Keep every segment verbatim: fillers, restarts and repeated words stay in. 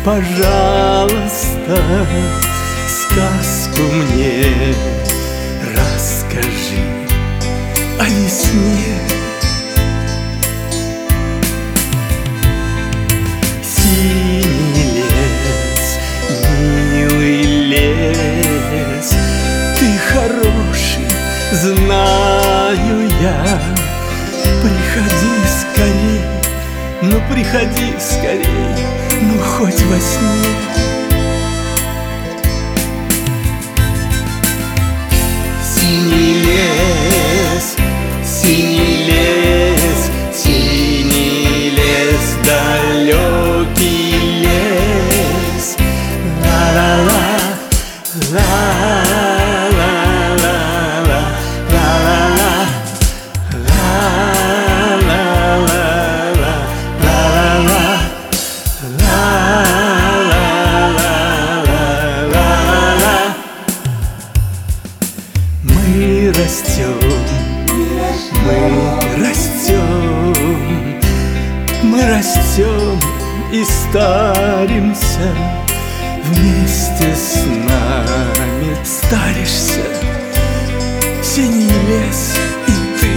пожалуйста, сказку мне расскажи о весне. Синий лес, милый лес, ты хороший, знаю я. Приходи скорей, ну приходи скорей, ну хоть во сне. Синий лес, синий лес, синий лес, далекий лес. Ла-ла-ла, ла-ла-ла-ла, ла-ла-ла, ла-ла-ла. Мы растем, мы растем, мы растем и старимся. Вместе с нами старишься синий лес и ты.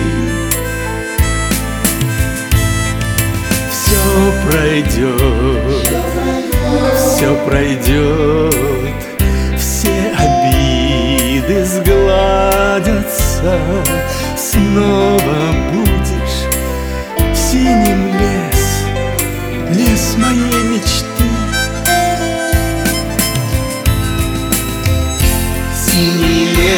Все пройдет, все пройдет, все обиды сгладятся. Снова будешь синим лес, лес моей мечты. Синий лес.